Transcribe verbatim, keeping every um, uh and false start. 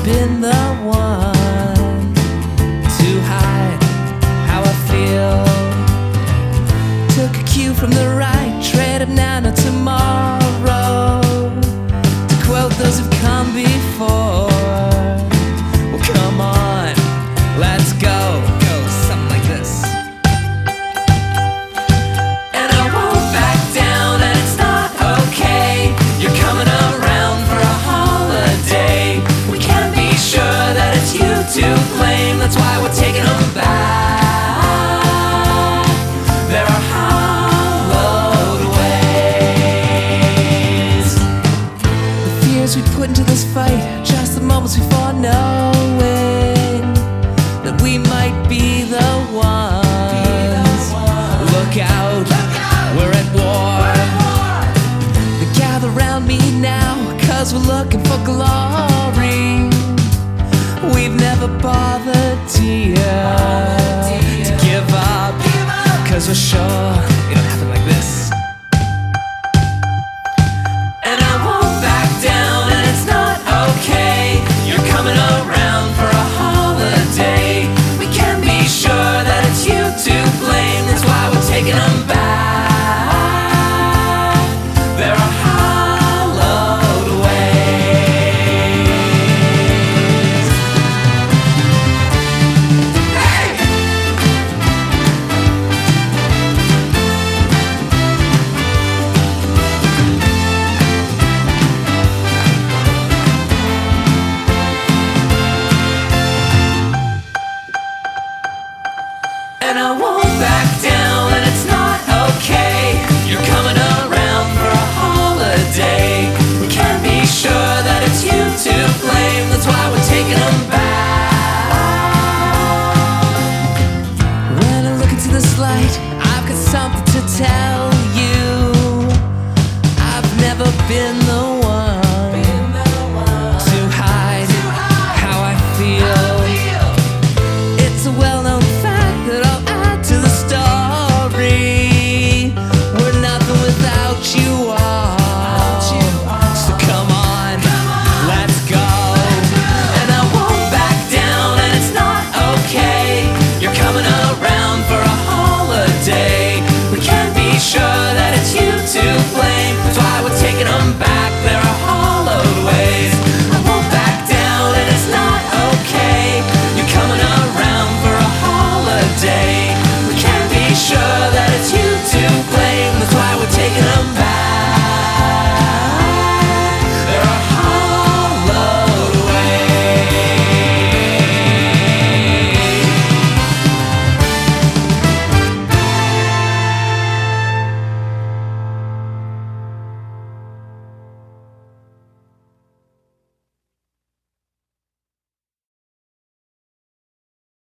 been the one to hide how I feel. Took a cue from the right, traded now, not tomorrow, to quote those who've come before. Well, come on, let's go. Go, something like this. And I won't back down, and it's not okay. You're coming around for a holiday. We can't be sure that it's you to blame. That's why we're taking them back. There are hallowed ways. The fears we put into this fight, just the moments before knowing that we might be the ones. Look out, we're at war. They gather around me now, cause we're looking for glory. We've never bothered, dear, to give up, cause we're sure